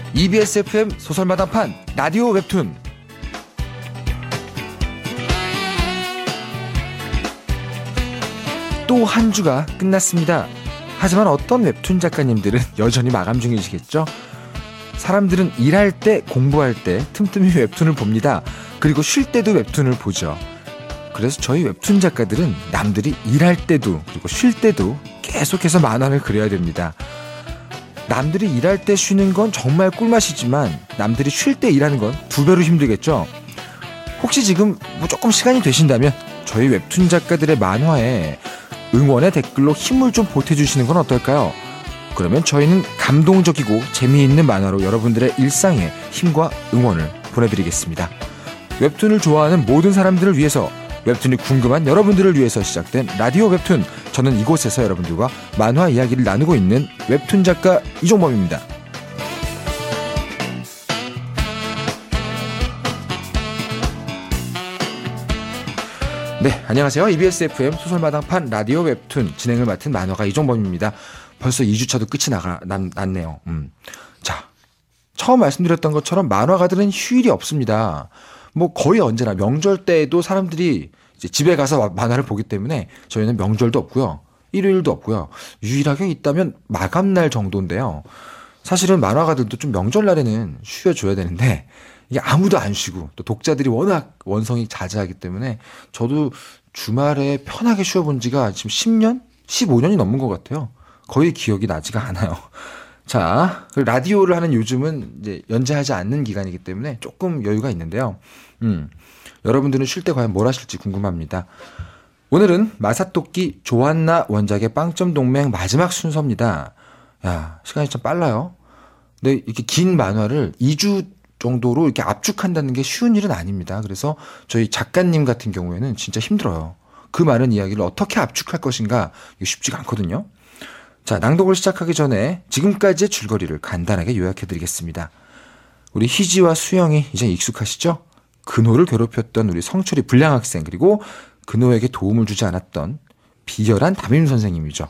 EBS FM 소설마당판 라디오 웹툰. 또 한 주가 끝났습니다. 하지만 어떤 웹툰 작가님들은 여전히 마감 중이시겠죠? 사람들은 일할 때, 공부할 때 틈틈이 웹툰을 봅니다. 그리고 쉴 때도 웹툰을 보죠. 그래서 저희 웹툰 작가들은 남들이 일할 때도 그리고 쉴 때도 계속해서 만화를 그려야 됩니다. 남들이 일할 때 쉬는 건 정말 꿀맛이지만 남들이 쉴 때 일하는 건 두 배로 힘들겠죠? 혹시 지금 조금 시간이 되신다면 저희 웹툰 작가들의 만화에 응원의 댓글로 힘을 좀 보태주시는 건 어떨까요? 그러면 저희는 감동적이고 재미있는 만화로 여러분들의 일상에 힘과 응원을 보내드리겠습니다. 웹툰을 좋아하는 모든 사람들을 위해서, 웹툰이 궁금한 여러분들을 위해서 시작된 라디오 웹툰. 저는 이곳에서 여러분들과 만화 이야기를 나누고 있는 웹툰 작가 이종범입니다. 네, 안녕하세요. EBS FM 소설마당판 라디오 웹툰 진행을 맡은 만화가 이종범입니다. 벌써 2주차도 끝이 났네요. 자, 처음 말씀드렸던 것처럼 만화가들은 휴일이 없습니다. 거의 언제나 명절 때에도 사람들이 이제 집에 가서 만화를 보기 때문에 저희는 명절도 없고요. 일요일도 없고요. 유일하게 있다면 마감날 정도인데요. 사실은 만화가들도 좀 명절날에는 쉬어줘야 되는데 이게 아무도 안 쉬고 또 독자들이 워낙 원성이 자자하기 때문에 저도 주말에 편하게 쉬어본 지가 지금 10년? 15년이 넘은 것 같아요. 거의 기억이 나지가 않아요. 자, 라디오를 하는 요즘은 이제 연재하지 않는 기간이기 때문에 조금 여유가 있는데요. 여러분들은 쉴 때 과연 뭘 하실지 궁금합니다. 오늘은 마사토키 조안나 원작의 빵점 동맹 마지막 순서입니다. 야, 시간이 참 빨라요. 근데 이렇게 긴 만화를 2주 정도로 이렇게 압축한다는 게 쉬운 일은 아닙니다. 그래서 저희 작가님 같은 경우에는 진짜 힘들어요. 그 많은 이야기를 어떻게 압축할 것인가, 이게 쉽지가 않거든요. 자, 낭독을 시작하기 전에 지금까지의 줄거리를 간단하게 요약해드리겠습니다. 우리 희지와 수영이 이제 익숙하시죠? 근호를 괴롭혔던 우리 성철이 불량 학생, 그리고 근호에게 도움을 주지 않았던 비열한 담임 선생님이죠.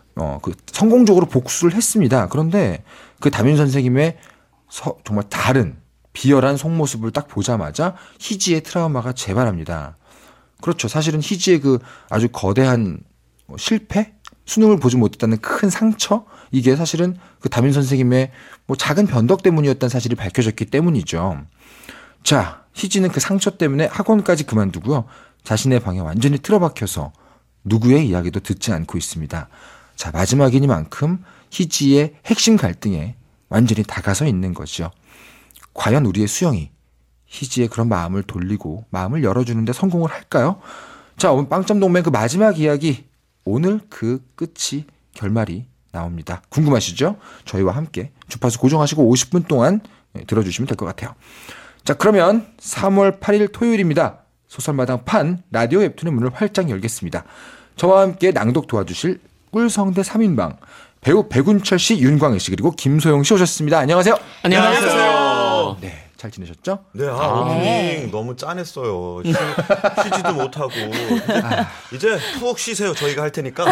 성공적으로 복수를 했습니다. 그런데 그 담임 선생님의 정말 다른 비열한 속모습을 딱 보자마자 희지의 트라우마가 재발합니다. 그렇죠. 사실은 희지의 그 아주 거대한 실패? 수능을 보지 못했다는 큰 상처? 이게 사실은 그 담임 선생님의 작은 변덕 때문이었다는 사실이 밝혀졌기 때문이죠. 자, 희지는 그 상처 때문에 학원까지 그만두고요. 자신의 방에 완전히 틀어박혀서 누구의 이야기도 듣지 않고 있습니다. 자, 마지막이니만큼 희지의 핵심 갈등에 완전히 다가서 있는 거죠. 과연 우리의 수영이 희지의 그런 마음을 돌리고 마음을 열어주는데 성공을 할까요? 자, 오늘 빵점 동맹 그 마지막 이야기, 오늘 그 끝이 결말이 나옵니다. 궁금하시죠? 저희와 함께 주파수 고정하시고 50분 동안 들어주시면 될 것 같아요. 자, 그러면 3월 8일 토요일입니다. 소설마당 판 라디오 웹툰의 문을 활짝 열겠습니다. 저와 함께 낭독 도와주실 꿀성대 3인방 배우 백운철 씨, 윤광희 씨, 그리고 김소영 씨 오셨습니다. 안녕하세요. 안녕하세요. 네, 잘 지내셨죠? 네, 오프닝 너무 짠했어요. 쉬지도 못하고. 이제 푹 쉬세요. 저희가 할 테니까.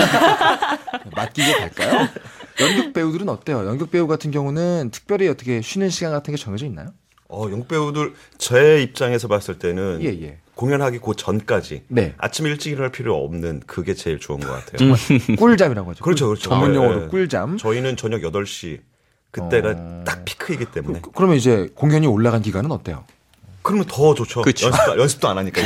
맡기고 갈까요? 연극 배우들은 어때요? 연극 배우 같은 경우는 특별히 어떻게 쉬는 시간 같은 게 정해져 있나요? 연극 배우들 제 입장에서 봤을 때는 예. 공연하기 그 전까지 네. 아침 일찍 일어날 필요 없는 그게 제일 좋은 것 같아요. 꿀잠이라고 하죠. 그렇죠. 전문 용어로 꿀잠. 저희는 저녁 8시 그때가 딱 피크이기 때문에. 그러면 이제 공연이 올라간 기간은 어때요? 그러면 더 좋죠. 그쵸. 연습도 안 하니까.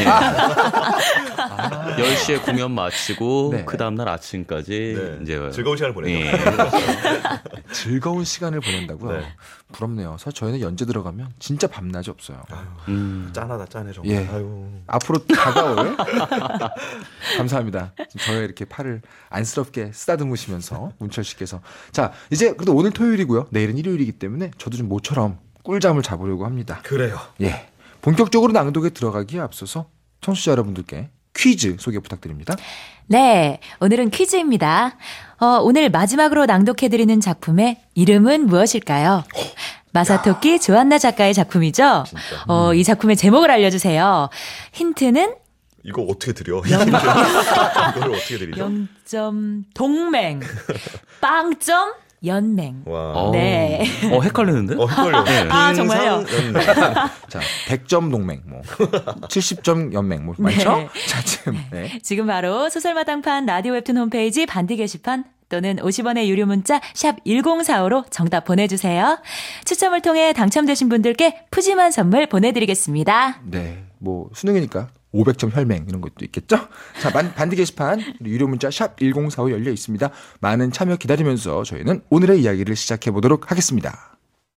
10시에 공연 마치고 네. 그 다음날 아침까지 네. 이제 즐거운 시간을 보내죠. 예. 즐거운 시간을 보낸다고요? 네. 부럽네요. 사실 저희는 연재 들어가면 진짜 밤낮이 없어요. 짠하다 짠해 정말. 예. 아유. 앞으로 다가올 감사합니다. 저의 이렇게 팔을 안쓰럽게 쓰다듬으시면서 문철 씨께서, 자, 이제 그래도 오늘 토요일이고요. 내일은 일요일이기 때문에 저도 좀 모처럼 꿀잠을 잡으려고 합니다. 그래요. 예. 본격적으로 낭독에 들어가기에 앞서서 청취자 여러분들께 퀴즈 소개 부탁드립니다. 네, 오늘은 퀴즈입니다. 오늘 마지막으로 낭독해드리는 작품의 이름은 무엇일까요? 마사토키 조안나 작가의 작품이죠. 이 작품의 제목을 알려주세요. 힌트는 이거 어떻게 드려? 이거를 어떻게 드리죠? 0점 동맹, 빵점 연맹. 와. 네. 헷갈리는데? 헷갈려. 아, 정말요? 연맹. 자, 100점 동맹, 뭐 70점 연맹, 뭐 많죠? 네. 자, 지금 네. 지금 바로 소설마당판 라디오 웹툰 홈페이지 반디 게시판 또는 50원의 유료 문자 샵 1045로 정답 보내주세요. 추첨을 통해 당첨되신 분들께 푸짐한 선물 보내드리겠습니다. 네, 뭐 수능이니까 500점 혈맹 이런 것도 있겠죠? 자, 반디 게시판 유료 문자 샵 1045 열려 있습니다. 많은 참여 기다리면서 저희는 오늘의 이야기를 시작해 보도록 하겠습니다.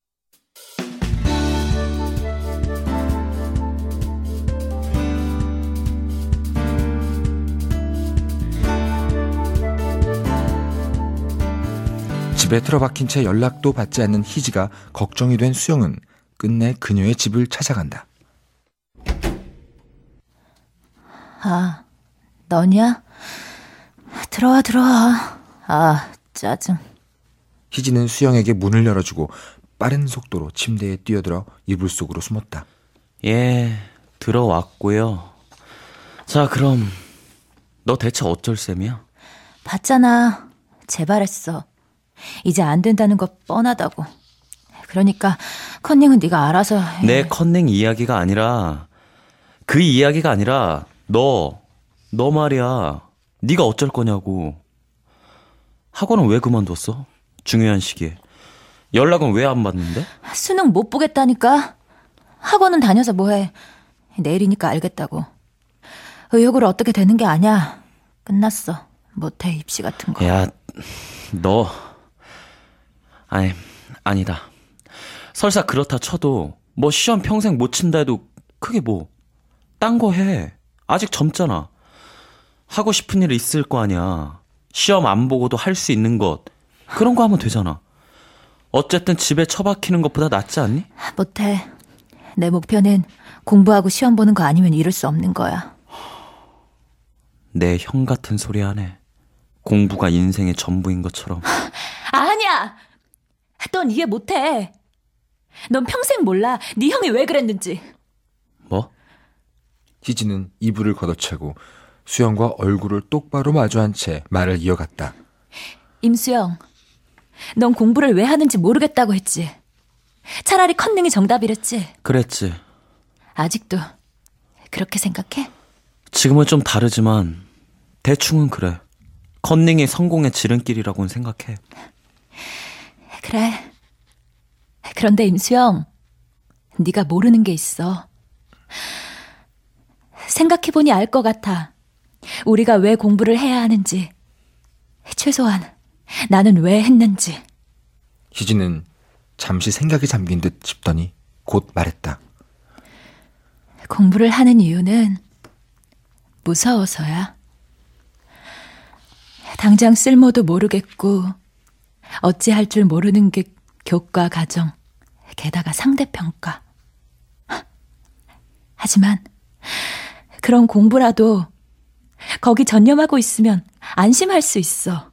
집에 틀어박힌 채 연락도 받지 않는 희지가 걱정이 된 수영은 끝내 그녀의 집을 찾아간다. 아, 너냐? 들어와. 아, 짜증. 희지는 수영에게 문을 열어주고 빠른 속도로 침대에 뛰어들어 이불 속으로 숨었다. 예, 들어왔고요. 자, 그럼 너 대체 어쩔 셈이야? 봤잖아. 제발했어. 이제 안 된다는 거 뻔하다고. 그러니까 컨닝은 네가 알아서 해. 내 컨닝 이야기가 아니라 그 이야기가 아니라 너 말이야. 네가 어쩔 거냐고. 학원은 왜 그만뒀어? 중요한 시기에. 연락은 왜 안 받는데? 수능 못 보겠다니까. 학원은 다녀서 뭐해. 내일이니까 알겠다고. 의욕으로 어떻게 되는 게 아니야. 끝났어. 못해 입시 같은 거. 야, 너 아니다. 설사 그렇다 쳐도 뭐 시험 평생 못 친다 해도 그게 뭐 딴 거 해. 아직 젊잖아. 하고 싶은 일 있을 거 아니야. 시험 안 보고도 할 수 있는 것 그런 거 하면 되잖아. 어쨌든 집에 처박히는 것보다 낫지 않니? 못해. 내 목표는 공부하고 시험 보는 거 아니면 이룰 수 없는 거야. 내 형 같은 소리 하네. 공부가 인생의 전부인 것처럼. 아니야. 넌 이해 못해. 넌 평생 몰라. 네 형이 왜 그랬는지. 뭐? 희지는 이불을 걷어차고 수영과 얼굴을 똑바로 마주한 채 말을 이어갔다. 임수영, 넌 공부를 왜 하는지 모르겠다고 했지. 차라리 컨닝이 정답이랬지. 그랬지. 아직도 그렇게 생각해? 지금은 좀 다르지만 대충은 그래. 컨닝이 성공의 지름길이라고는 생각해. 그래. 그런데 임수영, 네가 모르는 게 있어. 생각해보니 알 것 같아. 우리가 왜 공부를 해야 하는지. 최소한 나는 왜 했는지. 희지는 잠시 생각에 잠긴 듯 싶더니 곧 말했다. 공부를 하는 이유는 무서워서야. 당장 쓸모도 모르겠고 어찌할 줄 모르는 게 교과 과정, 게다가 상대평가. 하지만 그런 공부라도 거기 전념하고 있으면 안심할 수 있어.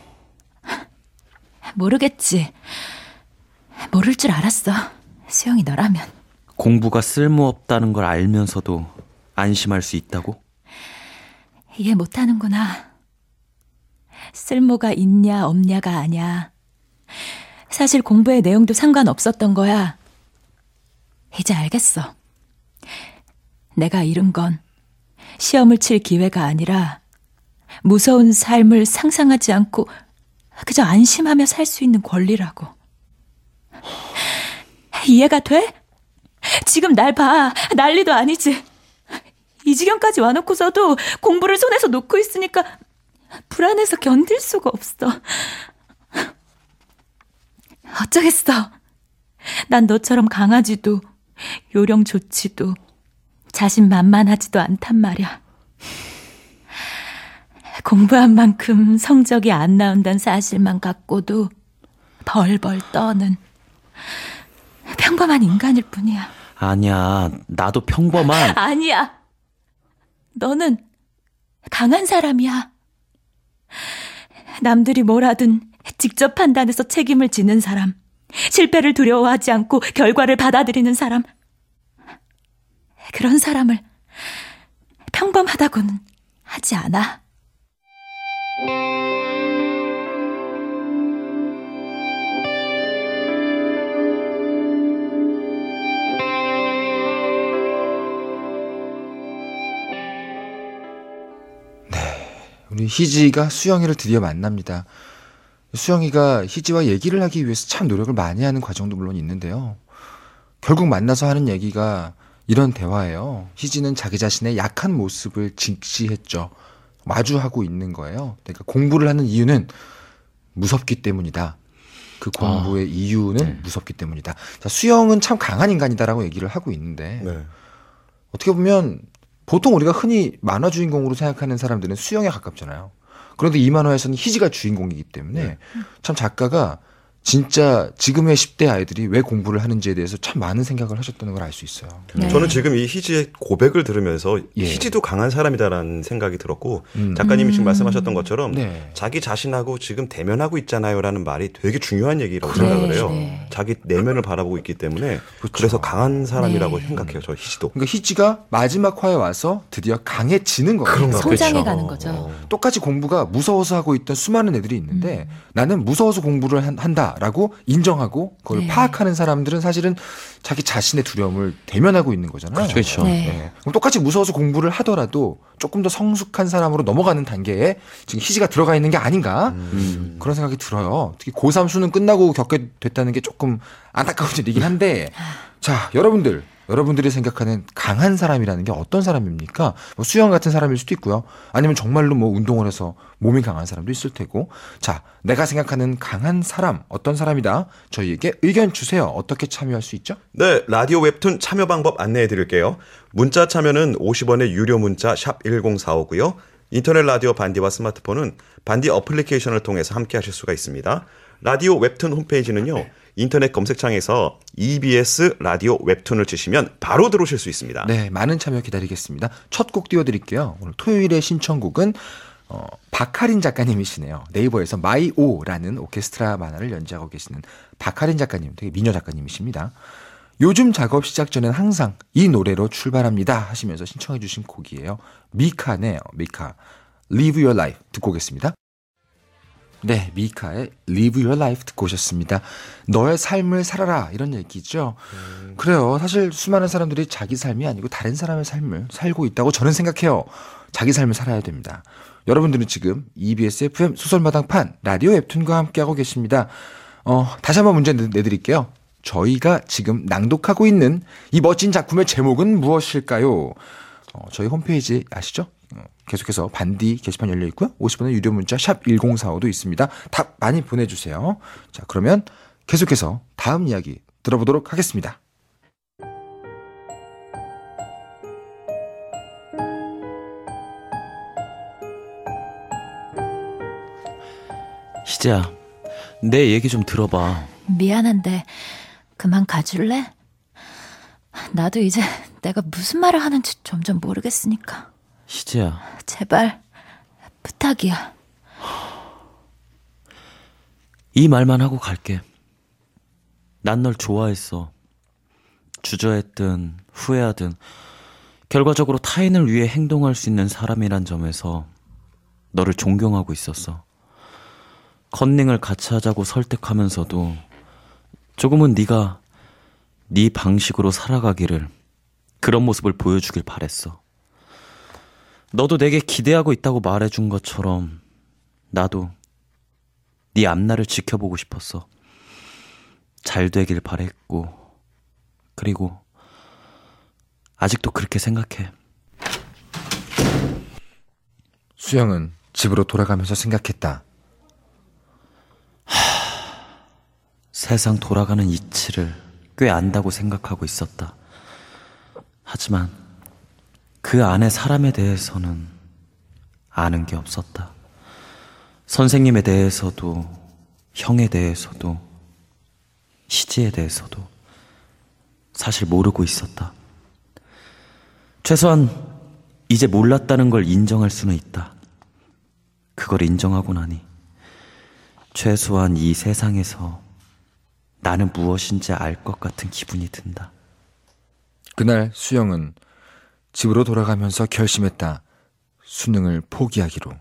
모르겠지. 모를 줄 알았어. 수영이 너라면. 공부가 쓸모없다는 걸 알면서도 안심할 수 있다고? 이해 못하는구나. 쓸모가 있냐 없냐가 아니야. 사실 공부의 내용도 상관없었던 거야. 이제 알겠어. 내가 잃은 건 시험을 칠 기회가 아니라 무서운 삶을 상상하지 않고 그저 안심하며 살 수 있는 권리라고. 이해가 돼? 지금 날 봐. 난리도 아니지. 이 지경까지 와놓고서도 공부를 손에서 놓고 있으니까 불안해서 견딜 수가 없어. 어쩌겠어. 난 너처럼 강하지도 요령 좋지도 자신만만하지도 않단 말이야. 공부한 만큼 성적이 안 나온다는 사실만 갖고도 벌벌 떠는 평범한 인간일 뿐이야. 아니야, 나도 평범한. 아니야. 너는 강한 사람이야. 남들이 뭘 하든 직접 판단해서 책임을 지는 사람. 실패를 두려워하지 않고 결과를 받아들이는 사람. 그런 사람을 평범하다고는 하지 않아. 우리 희지가 수영이를 드디어 만납니다. 수영이가 희지와 얘기를 하기 위해서 참 노력을 많이 하는 과정도 물론 있는데요. 결국 만나서 하는 얘기가 이런 대화예요. 희지는 자기 자신의 약한 모습을 직시했죠. 마주하고 있는 거예요. 그러니까 공부를 하는 이유는 무섭기 때문이다. 그 공부의 이유는 무섭기 때문이다. 자, 수영은 참 강한 인간이다라고 얘기를 하고 있는데 네. 어떻게 보면 보통 우리가 흔히 만화 주인공으로 생각하는 사람들은 수영에 가깝잖아요. 그런데 이 만화에서는 희지가 주인공이기 때문에 참 작가가 진짜 지금의 10대 아이들이 왜 공부를 하는지에 대해서 참 많은 생각을 하셨다는 걸 알 수 있어요. 네. 저는 지금 이 희지의 고백을 들으면서 예. 희지도 강한 사람이다라는 생각이 들었고 작가님이 지금 말씀하셨던 것처럼 네. 자기 자신하고 지금 대면하고 있잖아요라는 말이 되게 중요한 얘기라고 그래, 생각을 해요. 네. 자기 내면을 바라보고 있기 때문에 그렇죠. 그래서 강한 사람이라고 네. 생각해요. 저 희지도. 그러니까 희지가 마지막 화에 와서 드디어 강해지는 거예요. 성장해 그렇죠. 가는 거죠. 똑같이 공부가 무서워서 하고 있던 수많은 애들이 있는데 나는 무서워서 공부를 한다라고 인정하고 그걸 네. 파악하는 사람들은 사실은 자기 자신의 두려움을 대면하고 있는 거잖아요. 그렇죠. 네. 네. 그럼 똑같이 무서워서 공부를 하더라도 조금 더 성숙한 사람으로 넘어가는 단계에 지금 희지가 들어가 있는 게 아닌가 그런 생각이 들어요. 특히 고3 수능 끝나고 겪게 됐다는 게 조금 안타까운 일이긴 한데 자 여러분들이 생각하는 강한 사람이라는 게 어떤 사람입니까? 뭐 수영 같은 사람일 수도 있고요. 아니면 정말로 뭐 운동을 해서 몸이 강한 사람도 있을 테고. 자, 내가 생각하는 강한 사람 어떤 사람이다? 저희에게 의견 주세요. 어떻게 참여할 수 있죠? 네, 라디오 웹툰 참여 방법 안내해 드릴게요. 문자 참여는 50원의 유료 문자 샵 1045고요. 인터넷 라디오 반디와 스마트폰은 반디 어플리케이션을 통해서 함께 하실 수가 있습니다. 라디오 웹툰 홈페이지는요. 인터넷 검색창에서 EBS 라디오 웹툰을 치시면 바로 들어오실 수 있습니다. 네, 많은 참여 기다리겠습니다. 첫 곡 띄워드릴게요. 오늘 토요일의 신청곡은 박하린 작가님이시네요. 네이버에서 마이오라는 오케스트라 만화를 연주하고 계시는 박하린 작가님, 되게 미녀 작가님이십니다. 요즘 작업 시작 전엔 항상 이 노래로 출발합니다 하시면서 신청해 주신 곡이에요. 미카네요. 미카, Live Your Life 듣고 오겠습니다. 네, 미카의 Live Your Life 듣고 오셨습니다. 너의 삶을 살아라 이런 얘기죠. 그래요. 사실 수많은 사람들이 자기 삶이 아니고 다른 사람의 삶을 살고 있다고 저는 생각해요. 자기 삶을 살아야 됩니다. 여러분들은 지금 EBS FM 소설마당판 라디오 웹툰과 함께하고 계십니다. 다시 한번 문제 내드릴게요. 저희가 지금 낭독하고 있는 이 멋진 작품의 제목은 무엇일까요? 저희 홈페이지 아시죠? 계속해서 반디 게시판 열려 있고요. 50원의 유료 문자 샵 1045도 있습니다. 답 많이 보내주세요. 자, 그러면 계속해서 다음 이야기 들어보도록 하겠습니다. 희재야, 내 얘기 좀 들어봐. 미안한데 그만 가줄래? 나도 이제 내가 무슨 말을 하는지 점점 모르겠으니까. 희재야, 제발 부탁이야. 이 말만 하고 갈게. 난 널 좋아했어. 주저했든 후회하든 결과적으로 타인을 위해 행동할 수 있는 사람이란 점에서 너를 존경하고 있었어. 컨닝을 같이 하자고 설득하면서도 조금은 네가 네 방식으로 살아가기를, 그런 모습을 보여주길 바랬어. 너도 내게 기대하고 있다고 말해준 것처럼 나도 네 앞날을 지켜보고 싶었어. 잘 되길 바랬고, 그리고 아직도 그렇게 생각해. 수영은 집으로 돌아가면서 생각했다. 세상 돌아가는 이치를 꽤 안다고 생각하고 있었다. 하지만 그 안에 사람에 대해서는 아는 게 없었다. 선생님에 대해서도, 형에 대해서도, 희지에 대해서도 사실 모르고 있었다. 최소한 이제 몰랐다는 걸 인정할 수는 있다. 그걸 인정하고 나니 최소한 이 세상에서 나는 무엇인지 알 것 같은 기분이 든다. 그날 수영은 집으로 돌아가면서 결심했다. 수능을 포기하기로.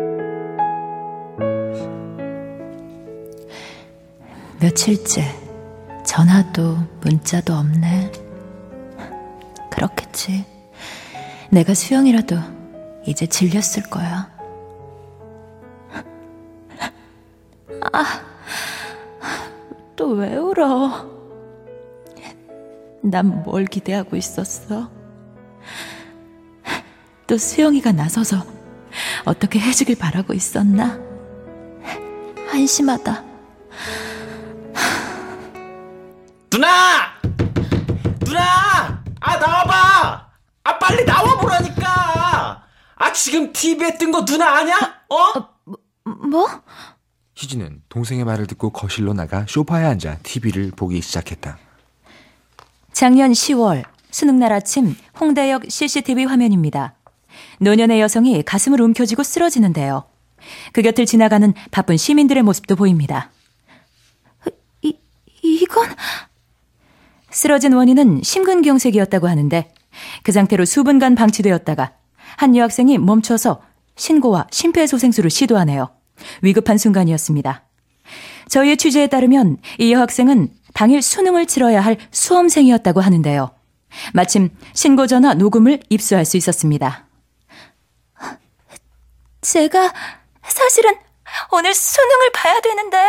며칠째 전화도 문자도 없네. 그렇겠지. 내가 수영이라도 이제 질렸을 거야. 또 왜 울어? 난 뭘 기대하고 있었어? 또 수영이가 나서서 어떻게 해주길 바라고 있었나? 한심하다. 누나! 나와봐! 빨리 나와보라니까! 지금 TV에 뜬 거 누나 아냐? 뭐? 희진은 동생의 말을 듣고 거실로 나가 소파에 앉아 TV를 보기 시작했다. 작년 10월 수능날 아침 홍대역 CCTV 화면입니다. 노년의 여성이 가슴을 움켜쥐고 쓰러지는데요. 그 곁을 지나가는 바쁜 시민들의 모습도 보입니다. 이건? 쓰러진 원인은 심근경색이었다고 하는데 그 상태로 수분간 방치되었다가 한 여학생이 멈춰서 신고와 심폐소생술을 시도하네요. 위급한 순간이었습니다. 저희의 취재에 따르면 이 여학생은 당일 수능을 치러야 할 수험생이었다고 하는데요. 마침 신고 전화 녹음을 입수할 수 있었습니다. 제가 사실은 오늘 수능을 봐야 되는데요.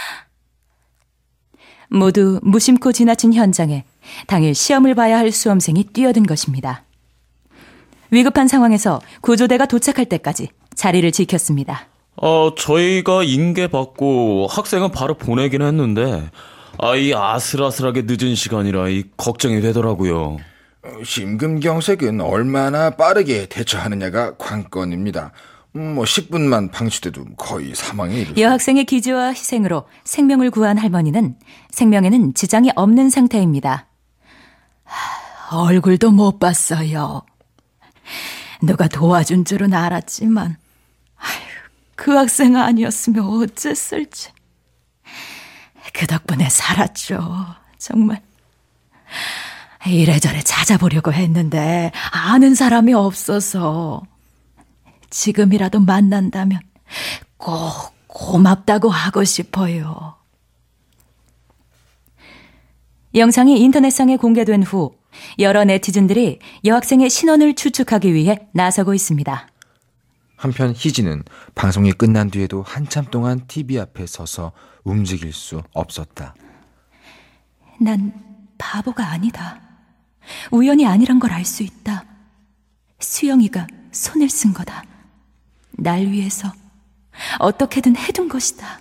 모두 무심코 지나친 현장에 당일 시험을 봐야 할 수험생이 뛰어든 것입니다. 위급한 상황에서 구조대가 도착할 때까지 자리를 지켰습니다. 저희가 인계 받고 학생은 바로 보내긴 했는데 이 아슬아슬하게 늦은 시간이라 걱정이 되더라고요. 심근경색은 얼마나 빠르게 대처하느냐가 관건입니다. 10분만 방치돼도 거의 사망에 이르죠. 여학생의 기지와 희생으로 생명을 구한 할머니는 생명에는 지장이 없는 상태입니다. 얼굴도 못 봤어요. 누가 도와준 줄은 알았지만 그 학생 아니었으면 어쨌을지. 그 덕분에 살았죠. 정말. 이래저래 찾아보려고 했는데 아는 사람이 없어서 지금이라도 만난다면 꼭 고맙다고 하고 싶어요. 영상이 인터넷상에 공개된 후 여러 네티즌들이 여학생의 신원을 추측하기 위해 나서고 있습니다. 한편 희진은 방송이 끝난 뒤에도 한참 동안 TV 앞에 서서 움직일 수 없었다. 난 바보가 아니다. 우연이 아니란 걸 알 수 있다. 수영이가 손을 쓴 거다. 날 위해서 어떻게든 해둔 것이다.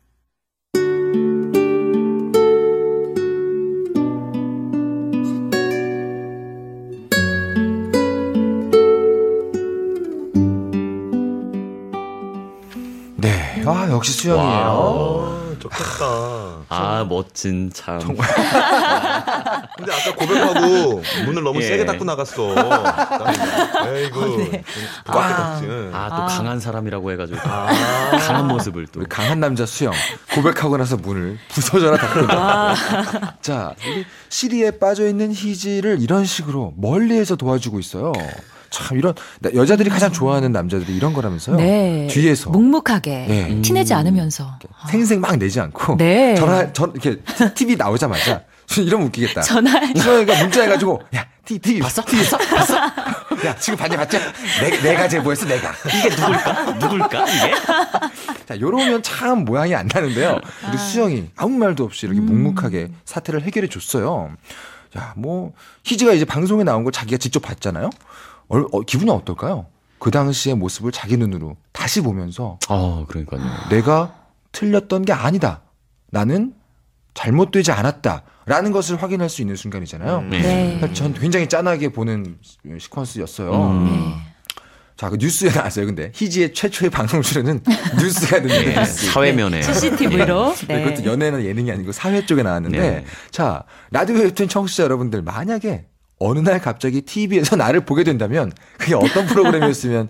네, 역시 수영이에요. 좋겠다. 멋진 참. 정말. 근데 아까 고백하고 문을 너무 세게 닫고 나갔어. 에이구. 네. 또 강한 사람이라고 해가지고 강한 모습을 또. 우리 강한 남자 수영 고백하고 나서 문을 부서져라 닫고. 자, 우리 시리에 빠져있는 희지를 이런 식으로 멀리에서 도와주고 있어요. 참 이런 여자들이 가장 좋아하는 남자들이 이런 거라면서요. 네. 뒤에서 묵묵하게 네. 티내지 않으면서 생생 막 내지 않고 네. 이렇게 TV 나오자마자 이러면 웃기겠다. 전화해. 수영이가 문자해가지고 야 TV 봤어? 야 지금 봤냐 봤지? 내가 제보했어 내가. 이게 누굴까 이게? 자 요러면 참 모양이 안 나는데요. 우리 수영이 아무 말도 없이 이렇게 묵묵하게 사태를 해결해 줬어요. 야 뭐 희지가 이제 방송에 나온 걸 자기가 직접 봤잖아요. 기분이 어떨까요? 그 당시의 모습을 자기 눈으로 다시 보면서 그러니까요. 내가 틀렸던 게 아니다. 나는 잘못되지 않았다. 라는 것을 확인할 수 있는 순간이잖아요. 네. 전 굉장히 짠하게 보는 시퀀스였어요. 네. 자, 그 뉴스에 나왔어요. 근데 희지의 최초의 방송 출연은 뉴스가 됐는데 사회면에. CCTV로. 네. 그것도 연예나 예능이 아니고 사회 쪽에 나왔는데 네. 자, 라디오 웹툰 청취자 여러분들 만약에 어느 날 갑자기 TV에서 나를 보게 된다면 그게 어떤 프로그램이었으면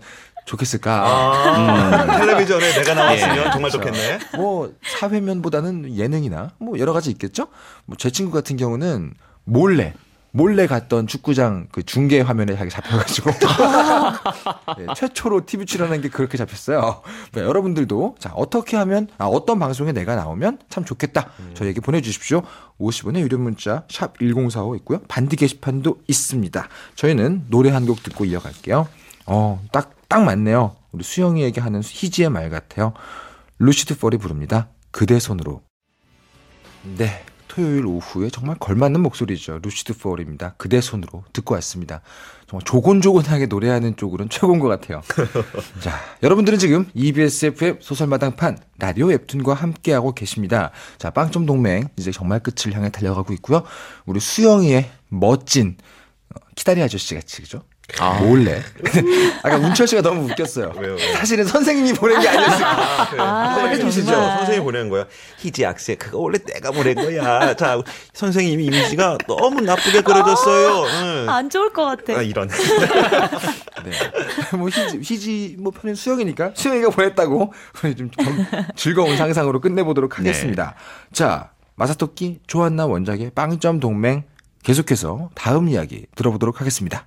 좋겠을까? 텔레비전에 내가 나왔으면 정말 좋겠네. 뭐 사회면보다는 예능이나 뭐 여러 가지 있겠죠? 뭐 제 친구 같은 경우는 몰래 몰래 갔던 축구장 그 중계 화면에 자기 잡혀가지고 네, 최초로 TV 출연한 게 그렇게 잡혔어요. 네, 여러분들도 자 어떻게 하면 어떤 방송에 내가 나오면 참 좋겠다. 저희에게 보내주십시오. 50원의 유료 문자 샵 1045 있고요. 반디 게시판도 있습니다. 저희는 노래 한 곡 듣고 이어갈게요. 딱 맞네요. 우리 수영이에게 하는 희지의 말 같아요. 루시드 폴이 부릅니다. 그대 손으로. 네, 토요일 오후에 정말 걸맞는 목소리죠. 루시드 폴입니다. 그대 손으로 듣고 왔습니다. 정말 조곤조곤하게 노래하는 쪽으로는 최고인 것 같아요. 자, 여러분들은 지금 EBS FM 소설마당판 라디오 웹툰과 함께하고 계십니다. 자, 빵점 동맹 이제 정말 끝을 향해 달려가고 있고요. 우리 수영이의 멋진 키다리 아저씨 같이 그죠? 몰래. 아까 운철 씨가 너무 웃겼어요. 왜요? 사실은 선생님이 보낸 게 아니었어요. 해주시죠. 선생님이 보낸 거야. 희지 악세 그거 원래 내가 보낸 거야. 자, 선생님 이미지가 너무 나쁘게 그려졌어요. 안 좋을 것 같아. 이런. 네. 뭐 희지 뭐 편은 수영이니까 수영이가 보냈다고 좀 즐거운 상상으로 끝내보도록 하겠습니다. 네. 자, 마사토키 조한나 원작의 빵점 동맹 계속해서 다음 이야기 들어보도록 하겠습니다.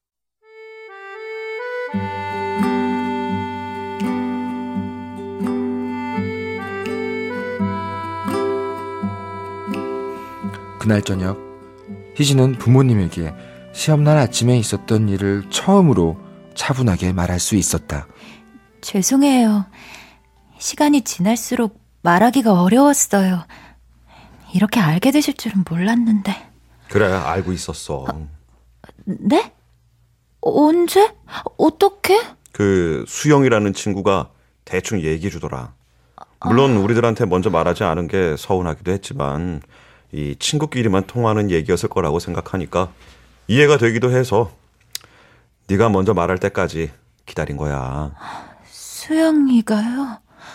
그날 저녁 희진은 부모님에게 시험날 아침에 있었던 일을 처음으로 차분하게 말할 수 있었다. 죄송해요. 시간이 지날수록 말하기가 어려웠어요. 이렇게 알게 되실 줄은 몰랐는데. 그래, 알고 있었어. 네? 언제? 어떻게? 그 수영이라는 친구가 대충 얘기해 주더라. 물론 우리들한테 먼저 말하지 않은 게 서운하기도 했지만 이 친구끼리만 통하는 얘기였을 거라고 생각하니까 이해가 되기도 해서 네가 먼저 말할 때까지 기다린 거야. 수영이가요?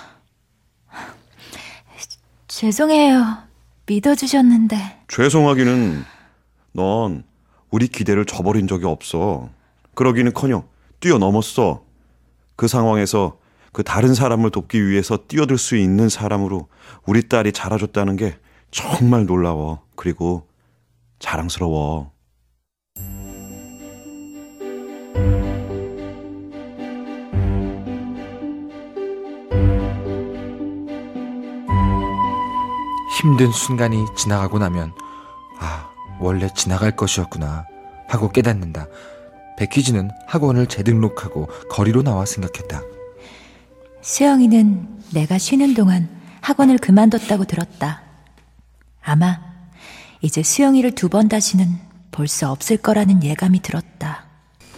죄송해요. 믿어주셨는데. 죄송하기는 넌 우리 기대를 저버린 적이 없어. 그러기는커녕 뛰어넘었어. 그 상황에서 그 다른 사람을 돕기 위해서 뛰어들 수 있는 사람으로 우리 딸이 자라줬다는 게 정말 놀라워. 그리고 자랑스러워. 힘든 순간이 지나가고 나면 원래 지나갈 것이었구나 하고 깨닫는다. 백희진은 학원을 재등록하고 거리로 나와 생각했다. 수영이는 내가 쉬는 동안 학원을 그만뒀다고 들었다. 아마 이제 수영이를 2번 다시는 볼 수 없을 거라는 예감이 들었다.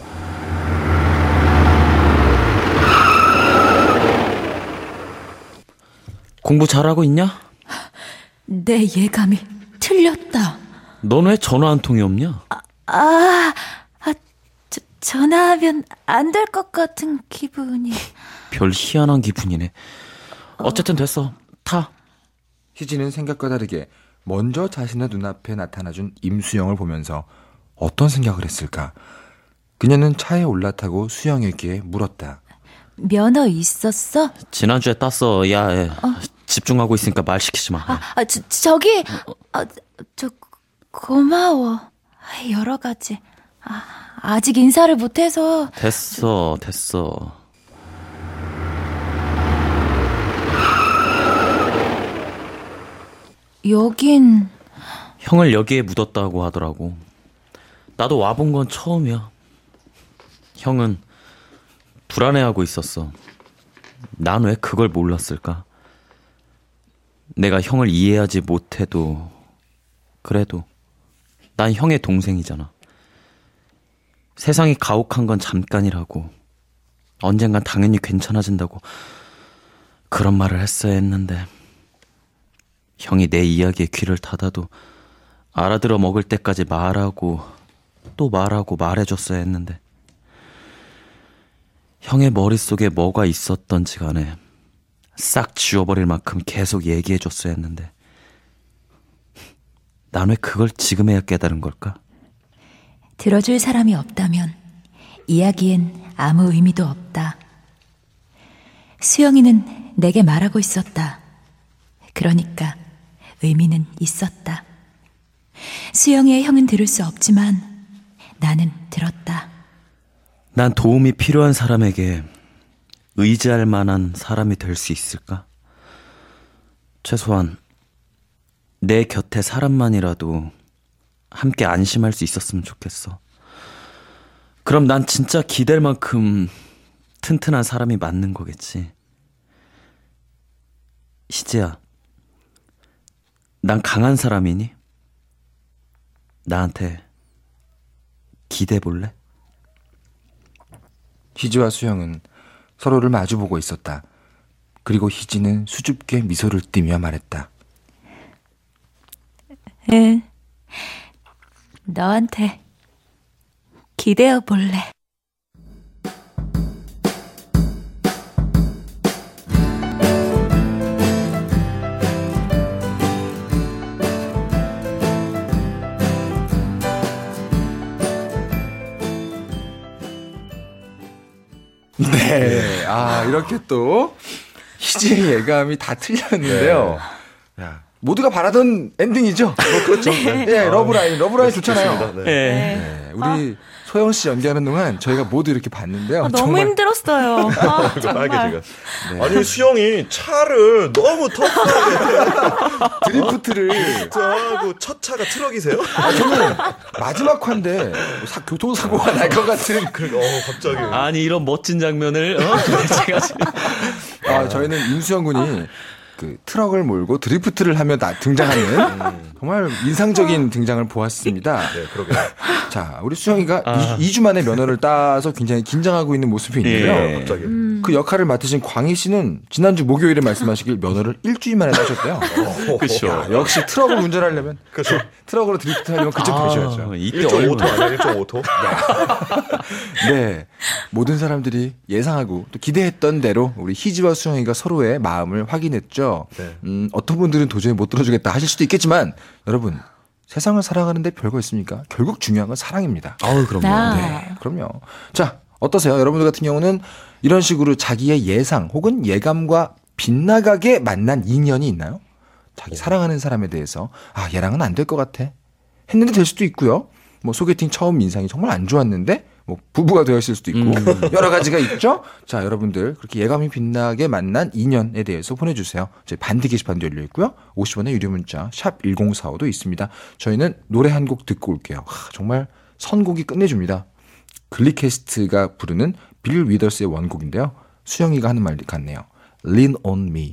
공부 잘하고 있냐? 내 예감이 틀렸다. 넌 왜 전화 한 통이 없냐? 전화하면 안 될 것 같은 기분이. 별 희한한 기분이네. 어쨌든 됐어. 타. 희진은 생각과 다르게 먼저 자신의 눈앞에 나타나준 임수영을 보면서 어떤 생각을 했을까? 그녀는 차에 올라타고 수영에게 물었다. 면허 있었어? 지난주에 땄어. 야, 집중하고 있으니까 말 시키지 마. 저기 고마워. 여러 가지. 아직 인사를 못해서. 됐어. 여긴 형을 여기에 묻었다고 하더라고. 나도 와본 건 처음이야. 형은 불안해하고 있었어. 난 왜 그걸 몰랐을까? 내가 형을 이해하지 못해도 그래도 난 형의 동생이잖아. 세상이 가혹한 건 잠깐이라고, 언젠간 당연히 괜찮아진다고 그런 말을 했어야 했는데, 형이 내 이야기에 귀를 닫아도 알아들어 먹을 때까지 말하고 또 말하고 말해줬어야 했는데, 형의 머릿속에 뭐가 있었던지 간에 싹 지워버릴 만큼 계속 얘기해줬어야 했는데, 난 왜 그걸 지금에야 깨달은 걸까? 들어줄 사람이 없다면 이야기엔 아무 의미도 없다. 수영이는 내게 말하고 있었다. 그러니까 의미는 있었다. 수영이의 형은 들을 수 없지만 나는 들었다. 난 도움이 필요한 사람에게 의지할 만한 사람이 될 수 있을까? 최소한 내 곁에 사람만이라도 함께 안심할 수 있었으면 좋겠어. 그럼 난 진짜 기댈 만큼 튼튼한 사람이 맞는 거겠지. 희재야, 난 강한 사람이니? 나한테 기대볼래? 희지와 수영은 서로를 마주보고 있었다. 그리고 희지는 수줍게 미소를 띠며 말했다. 응, 너한테 기대어 볼래. 네. 아, 이렇게 또 희지의 예감이 다 틀렸는데요. 야, 모두가 바라던 엔딩이죠? 그렇죠. 네, 러브라인 좋잖아요. 좋습니다. 네. 네, 우리 소영 씨 연기하는 동안 저희가 모두 이렇게 봤는데요. 너무 정말 힘들었어요. 정말. 빨개지가. 아니 수영이 차를 너무 터프하게 드리프트를 하고 첫 차가 트럭이세요? 저는 마지막 화인데 교통사고가 날 것 같은 갑자기. 아니 이런 멋진 장면을 제가 지금 저희는 임수영 군이 그 트럭을 몰고 드리프트를 하며 등장하는 정말 인상적인 등장을 보았습니다. 네, 그러게요. 자, 우리 수영이가 2주 만에 면허를 따서 굉장히 긴장하고 있는 모습이 있는데요. 예. 갑자기. 그 역할을 맡으신 광희 씨는 지난주 목요일에 말씀하시길 면허를 일주일 만에 따셨대요. 그렇죠. 역시 트럭을 운전하려면 그렇죠. 트럭으로 드리프트 하려면 그쪽 되셔야죠. 이때 1.5톤 아니야? 1.5톤? 네. 모든 사람들이 예상하고 또 기대했던 대로 우리 희지와 수영이가 서로의 마음을 확인했죠. 네. 어떤 분들은 도저히 못 들어주겠다 하실 수도 있겠지만 여러분 세상을 살아가는데 별거 있습니까? 결국 중요한 건 사랑입니다. 그럼요. 네, 그럼요. 자, 어떠세요? 여러분들 같은 경우는 이런 식으로 자기의 예상 혹은 예감과 빗나가게 만난 인연이 있나요? 자기 사랑하는 사람에 대해서 얘랑은 안 될 것 같아 했는데 될 수도 있고요. 뭐 소개팅 처음 인상이 정말 안 좋았는데 뭐 부부가 되었을 수도 있고 여러 가지가 있죠. 자, 여러분들 그렇게 예감이 빛나게 만난 인연에 대해서 보내주세요. 저희 반디 게시판도 열려 있고요. 50원의 유료 문자 샵 1045도 있습니다. 저희는 노래 한 곡 듣고 올게요. 정말 선곡이 끝내줍니다. 글리캐스트가 부르는 빌 위더스의 원곡인데요. 수영이가 하는 말 같네요. Lean on me.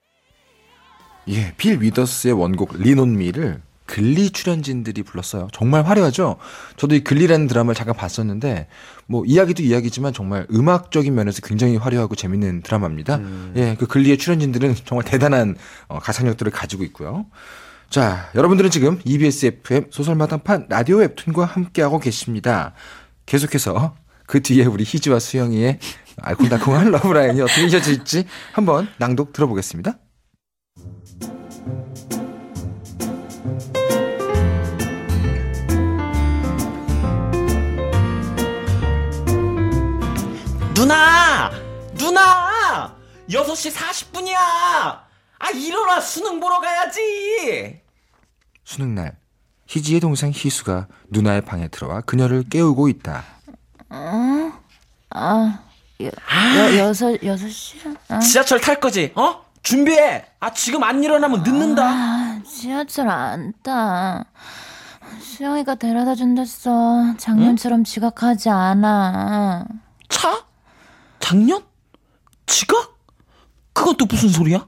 예, 빌 위더스의 원곡 Lean on me를 글리 출연진들이 불렀어요. 정말 화려하죠? 저도 이 글리라는 드라마를 잠깐 봤었는데 뭐 이야기도 이야기지만 정말 음악적인 면에서 굉장히 화려하고 재밌는 드라마입니다. 예, 그 글리의 출연진들은 정말 대단한 가창력들을 가지고 있고요. 자, 여러분들은 지금 EBS FM 소설마당판 라디오 웹툰과 함께하고 계십니다. 계속해서 그 뒤에 우리 희지와 수영이의 알콩달콩한 러브라인이 어떻게 이어질지 한번 낭독 들어보겠습니다. 누나 6시 40분이야. 일어나, 수능 보러 가야지. 수능날 희지의 동생 희수가 누나의 방에 들어와 그녀를 깨우고 있다. 6시? 지하철 탈 거지? 준비해. 지금 안 일어나면 늦는다. 지하철 안 따. 수영이가 데려다 준댔어. 작년처럼 지각하지 않아. 차? 작년? 지각? 그건 또 무슨 소리야?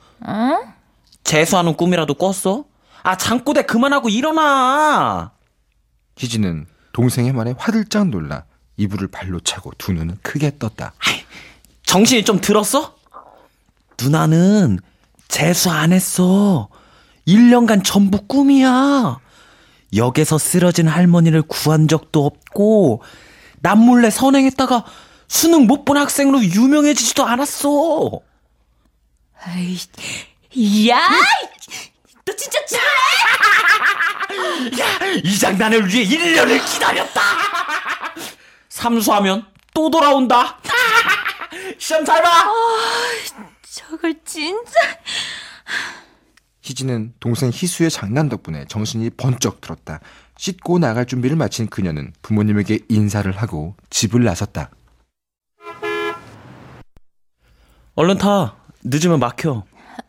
재수하는 꿈이라도 꿨어? 잠꼬대 그만하고 일어나. 희지는 동생의 말에 화들짝 놀라 이불을 발로 차고 두 눈을 크게 떴다. 정신이 좀 들었어? 누나는 재수 안 했어. 1년간 전부 꿈이야. 역에서 쓰러진 할머니를 구한 적도 없고 남몰래 선행했다가 수능 못 본 학생으로 유명해지지도 않았어. 야! 너 진짜 치료해! 야, 이 장난을 위해 1년을 기다렸다. 삼수하면 또 돌아온다. 시험 잘 봐. 저걸 진짜. 희지는 동생 희수의 장난 덕분에 정신이 번쩍 들었다. 씻고 나갈 준비를 마친 그녀는 부모님에게 인사를 하고 집을 나섰다. 얼른 타. 늦으면 막혀.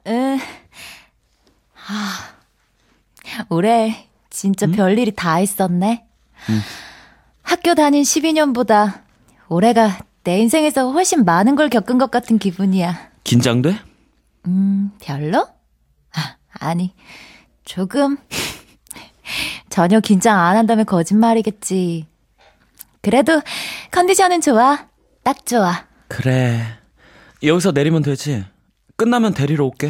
올해 진짜 별일이 다 있었네. 학교 다닌 12년보다 올해가 내 인생에서 훨씬 많은 걸 겪은 것 같은 기분이야. 긴장돼? 별로? 아니, 조금. 전혀 긴장 안 한다면 거짓말이겠지. 그래도 컨디션은 좋아. 딱 좋아. 그래. 여기서 내리면 되지. 끝나면 데리러 올게.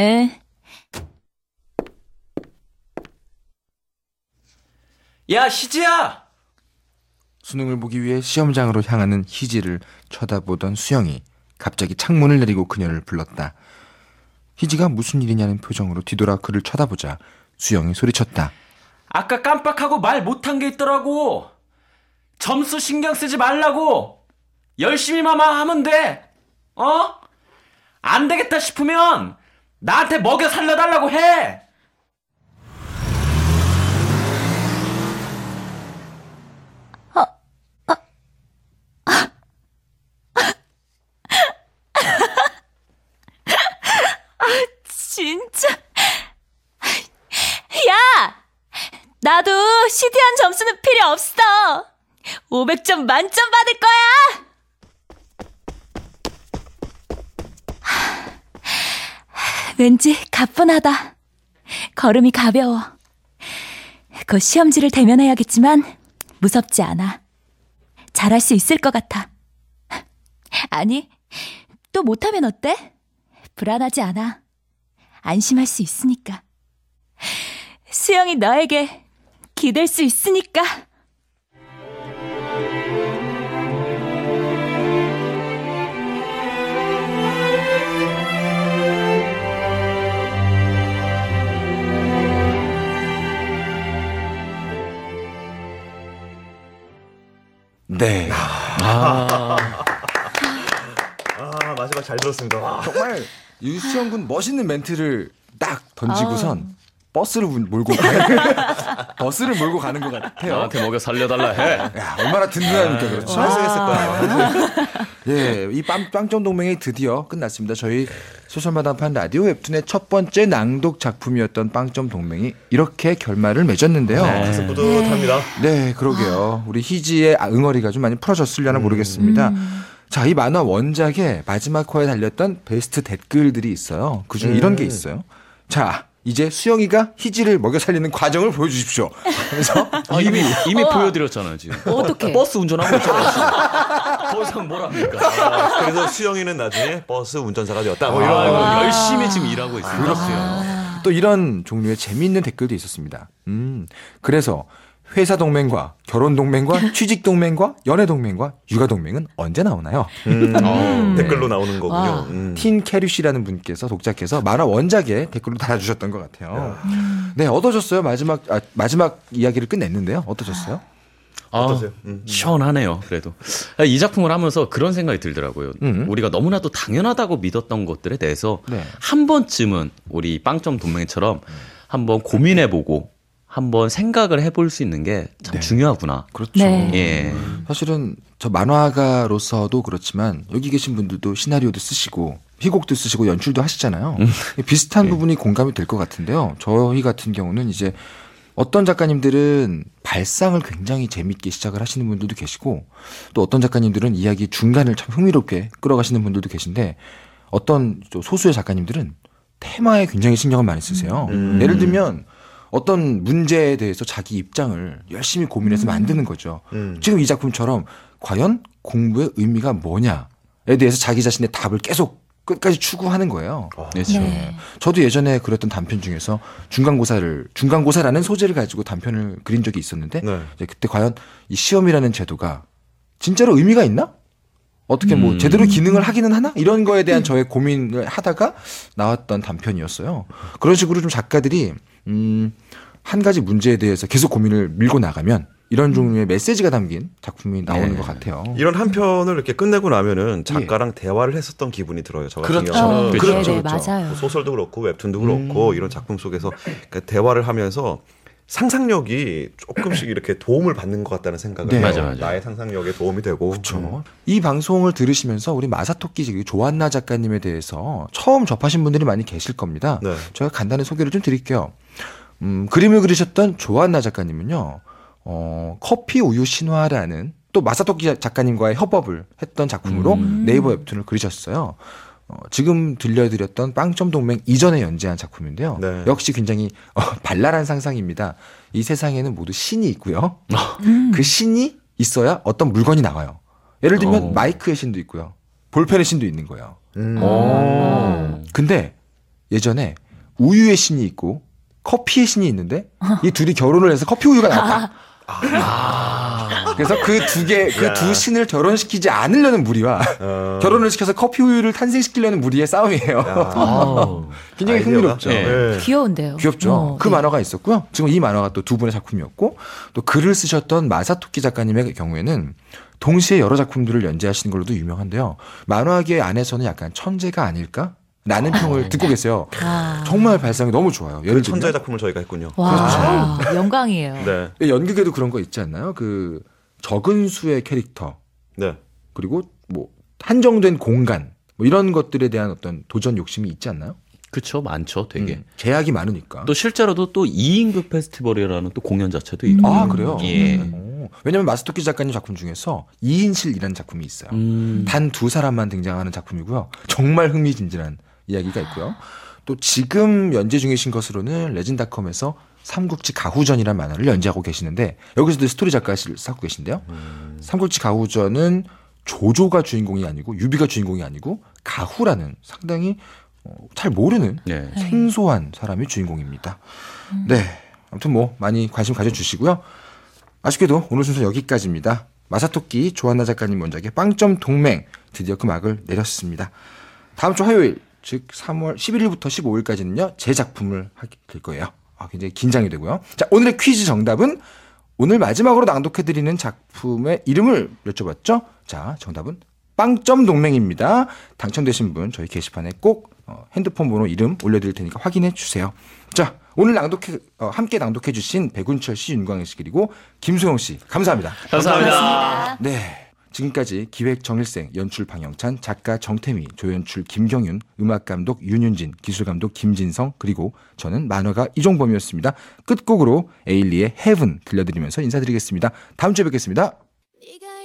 야, 희지야! 수능을 보기 위해 시험장으로 향하는 희지를 쳐다보던 수영이 갑자기 창문을 내리고 그녀를 불렀다. 희지가 무슨 일이냐는 표정으로 뒤돌아 그를 쳐다보자 수영이 소리쳤다. 아까 깜빡하고 말 못한 게 있더라고. 점수 신경 쓰지 말라고. 열심히만 하면 돼. 안 되겠다 싶으면 나한테 먹여 살려달라고 해. 진짜. 야! 나도 시디한 점수는 필요 없어. 500점 만점 받을 거야. 왠지 가뿐하다. 걸음이 가벼워. 곧 시험지를 대면해야겠지만 무섭지 않아. 잘할 수 있을 것 같아. 아니, 또 못하면 어때? 불안하지 않아. 안심할 수 있으니까. 수영이 너에게 기댈 수 있으니까. 네. 마지막 잘 들었습니다. 정말 유수영 군 멋있는 멘트를 딱 던지고선 버스를 몰고 가는 것 같아요. 나한테 먹여 살려달라 해. 야, 얼마나 든든하니까 그렇죠. 잘쓰겠을 거야. 예, 이 빵점 동맹이 드디어 끝났습니다. 저희 소설마당판 라디오 웹툰의 첫 번째 낭독 작품이었던 빵점 동맹이 이렇게 결말을 맺었는데요. 가슴 뿌듯합니다. 네, 그러게요. 우리 희지의 응어리가 좀 많이 풀어졌으려나 모르겠습니다. 자, 이 만화 원작의 마지막 화에 달렸던 베스트 댓글들이 있어요. 그중에 이런 게 있어요. 자, 이제 수영이가 희지를 먹여 살리는 과정을 보여주십시오. 그래서 이미 보여드렸잖아요, 지금. 어떡해. 버스 운전하고 있잖아요, 지금. 더 이상 뭘 합니까? 그래서 수영이는 나중에 버스 운전사가 되었다. 뭐 이런 열심히 지금 일하고 있어요. 그렇죠. 또 이런 종류의 재미있는 댓글도 있었습니다. 그래서 회사 동맹과 결혼 동맹과 취직 동맹과 연애 동맹과 육아 동맹은 언제 나오나요? 댓글로 나오는 거군요. 틴 캐류씨라는 분께서 독자께서 만화 원작에 댓글로 달아주셨던 것 같아요. 네, 어떠셨어요? 마지막 이야기를 끝냈는데요. 어떠셨어요? 어떠세요? 시원하네요. 그래도 이 작품을 하면서 그런 생각이 들더라고요. 우리가 너무나도 당연하다고 믿었던 것들에 대해서 네. 한 번쯤은 우리 빵점 동맹처럼 한번 고민해보고 한번 생각을 해볼 수 있는 게 참 중요하구나. 그렇죠. 네. 예. 사실은 저 만화가로서도 그렇지만 여기 계신 분들도 시나리오도 쓰시고 희곡도 쓰시고 연출도 하시잖아요. 비슷한 부분이 공감이 될 것 같은데요. 저희 같은 경우는 이제 어떤 작가님들은 발상을 굉장히 재밌게 시작을 하시는 분들도 계시고 또 어떤 작가님들은 이야기 중간을 참 흥미롭게 끌어가시는 분들도 계신데 어떤 소수의 작가님들은 테마에 굉장히 신경을 많이 쓰세요. 예를 들면 어떤 문제에 대해서 자기 입장을 열심히 고민해서 만드는 거죠. 지금 이 작품처럼 과연 공부의 의미가 뭐냐에 대해서 자기 자신의 답을 계속 끝까지 추구하는 거예요. 그렇죠. 네. 저도 예전에 그랬던 단편 중에서 중간고사라는 소재를 가지고 단편을 그린 적이 있었는데 네. 이제 그때 과연 이 시험이라는 제도가 진짜로 의미가 있나? 어떻게 뭐 제대로 기능을 하기는 하나? 이런 거에 대한 저의 고민을 하다가 나왔던 단편이었어요. 그런 식으로 좀 작가들이 한 가지 문제에 대해서 계속 고민을 밀고 나가면 이런 종류의 메시지가 담긴 작품이 나오는 것 같아요. 이런 한 편을 이렇게 끝내고 나면은 작가랑 대화를 했었던 기분이 들어요. 저 같은 그렇죠. 경우는. 그렇죠. 네, 그렇죠. 맞아요. 소설도 그렇고 웹툰도 그렇고 이런 작품 속에서 그러니까 대화를 하면서 상상력이 조금씩 이렇게 도움을 받는 것 같다는 생각을 네. 해요. 맞아, 맞아. 나의 상상력에 도움이 되고. 그렇죠. 이 방송을 들으시면서 우리 마사토키 조안나 작가님에 대해서 처음 접하신 분들이 많이 계실 겁니다. 네. 제가 간단히 소개를 좀 드릴게요. 그림을 그리셨던 조안나 작가님은요, 커피 우유 신화라는 또 마사토키 작가님과의 협업을 했던 작품으로 네이버 웹툰을 그리셨어요. 지금 들려드렸던 빵점 동맹 이전에 연재한 작품인데요. 네. 역시 굉장히 발랄한 상상입니다. 이 세상에는 모두 신이 있고요. 그 신이 있어야 어떤 물건이 나와요. 예를 들면 마이크의 신도 있고요. 볼펜의 신도 있는 거예요. 근데 예전에 우유의 신이 있고 커피의 신이 있는데 이 둘이 결혼을 해서 커피 우유가 나왔다. 그래서 그 두 신을 결혼시키지 않으려는 무리와 결혼을 시켜서 커피 우유를 탄생시키려는 무리의 싸움이에요. 굉장히 아이디어가? 흥미롭죠. 네. 귀여운데요. 귀엽죠. 그 네. 만화가 있었고요. 지금 이 만화가 또 두 분의 작품이었고 또 글을 쓰셨던 마사토키 작가님의 경우에는 동시에 여러 작품들을 연재하시는 걸로도 유명한데요. 만화계 안에서는 약간 천재가 아닐까? 라는 평을 듣고 계세요. 정말 발상이 너무 좋아요. 예를 천재 들면 작품을 저희가 했군요. 와, 영광이에요. 네. 연극에도 그런 거 있지 않나요? 그 적은 수의 캐릭터 네. 그리고 뭐 한정된 공간 뭐 이런 것들에 대한 어떤 도전 욕심이 있지 않나요? 그쵸, 많죠, 되게. 제약이 많으니까. 또 실제로도 또 2인극 페스티벌이라는 또 공연 자체도 있고. 아 그래요? 예. 왜냐하면 마사토키 작가님 작품 중에서 2인실이라는 작품이 있어요. 단 두 사람만 등장하는 작품이고요. 정말 흥미진진한 이야기가 있고요. 또 지금 연재 중이신 것으로는 레진닷컴에서 삼국지 가후전이라는 만화를 연재하고 계시는데 여기서도 스토리 작가를 쌓고 계신데요. 삼국지 가후전은 조조가 주인공이 아니고 유비가 주인공이 아니고 가후라는 상당히 잘 모르는 네. 생소한 사람이 주인공입니다. 네, 아무튼 뭐 많이 관심 가져주시고요. 아쉽게도 오늘 순서 여기까지입니다. 마사토키 조안나 작가님 원작의 빵점 동맹 드디어 그 막을 내렸습니다. 다음 주 화요일 즉 3월 11일부터 15일까지는요 제 작품을 하게 될 거예요. 굉장히 긴장이 되고요. 자, 오늘의 퀴즈 정답은 오늘 마지막으로 낭독해드리는 작품의 이름을 여쭤봤죠. 자, 정답은 빵점 동맹입니다. 당첨되신 분 저희 게시판에 꼭 핸드폰 번호 이름 올려드릴 테니까 확인해 주세요. 자, 오늘 함께 낭독해 주신 백운철 씨, 윤광희 씨 그리고 김수영 씨 감사합니다. 감사합니다. 네. 지금까지 기획 정일생, 연출 방영찬, 작가 정태미, 조연출 김경윤, 음악감독 윤윤진, 기술감독 김진성, 그리고 저는 만화가 이종범이었습니다. 끝곡으로 에일리의 Heaven 들려드리면서 인사드리겠습니다. 다음 주에 뵙겠습니다. 네가